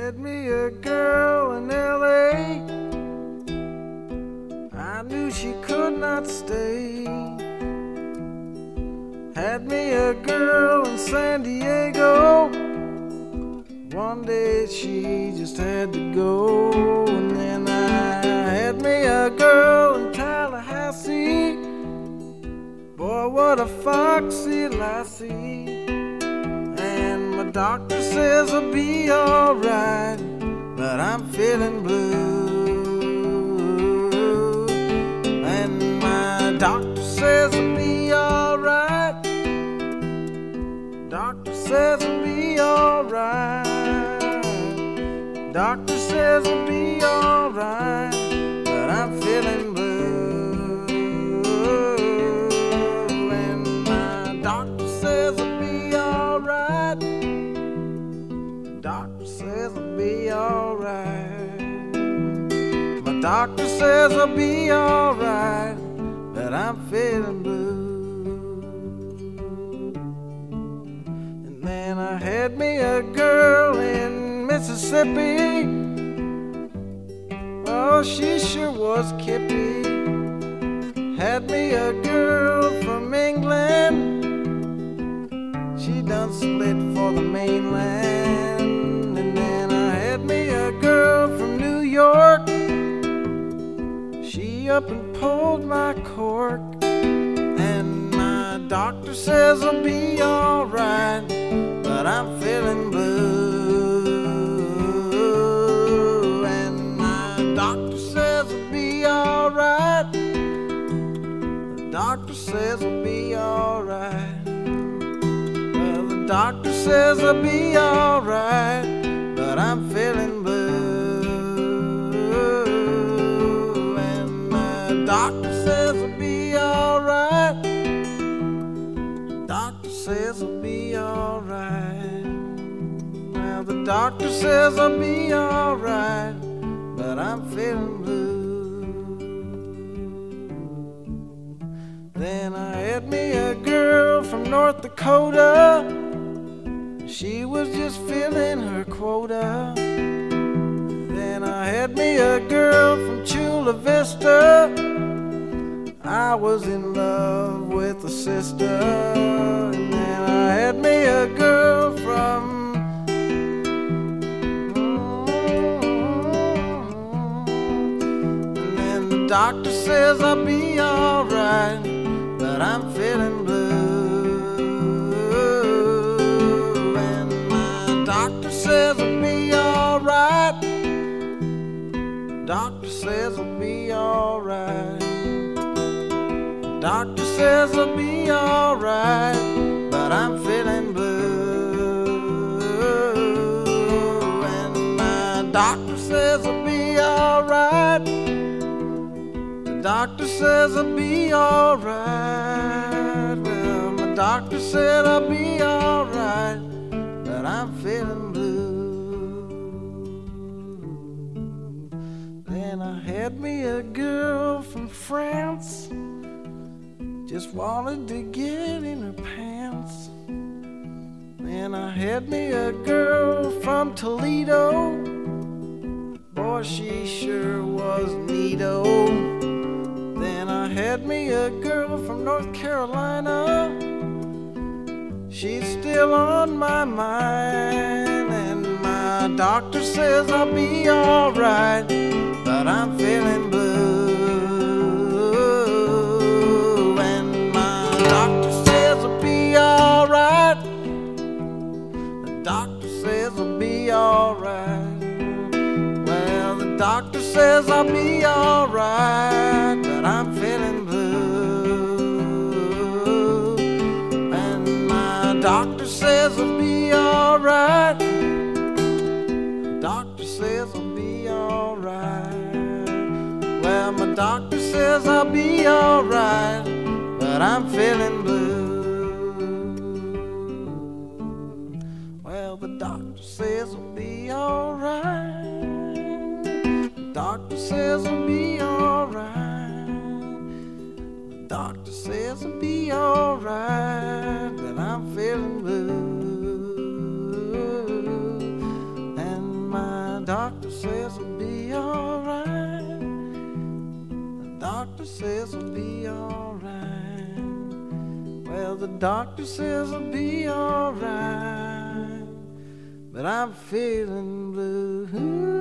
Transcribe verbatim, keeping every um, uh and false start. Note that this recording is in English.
Had me a girl in L A, I knew she could not stay. Had me a girl in San Diego, one day she just had to go. And then I had me a girl in Tallahassee, boy what a foxy lassie. And my doctor says I'll be alright, but I'm feeling blue. And my doctor says I'll be alright, doctor says I'll be alright, doctor says I'll be alright, but I'm feeling blue. And my doctor says I'll be alright, doctor says I'll be alright, my doctor says I'll be alright, but I'm feeling blue. And then I had me a girl in Mississippi, oh she sure was kippy. Had me a girl from England, she done split for the mainland. And then I had me a girl from New York, she up and pulled my cork. And my doctor says I'll be alright, but I'm feeling blue. And my doctor says I'll be alright, the doctor says I'll be alright, well the doctor says I'll be alright, but I'm feeling blue. And my doctor says I'll be alright, doctor says I'll be alright, well the doctor says I'll be alright, but I'm feeling blue. Then I had me a girl from North Dakota, she was just filling her quota. Then I had me a girl from Chula Vista, I was in love with a sister. And then I had me a girl from and then the doctor says I'll be alright, but I'm feeling blue. And my doctor says I'll be alright, doctor says I'll be alright, doctor says I'll be alright, but I'm feeling blue. And my doctor says I'll be alright, the doctor says I'll be alright, well my doctor said I'll be alright, but I'm feeling blue. Then I had me a girl from France, just wanted to get in her pants. Then I had me a girl from Toledo, boy she sure was neato. Then I had me a girl from North Carolina, she's still on my mind. And my doctor says I'll be alright, but I'm feeling blue. Alright, the doctor says I'll be alright, well the doctor says I'll be alright, but I'm feeling blue. And my doctor says I'll be alright, the doctor says I'll be alright, well my doctor says I'll be alright, but I'm feeling blue. Well, the doctor says I'll be alright, the doctor says I'll be alright, the doctor says I'll be alright, but I'm feeling blue. And my doctor says I'll be alright. Well, the doctor says I'll be alright, but I'm feeling blue.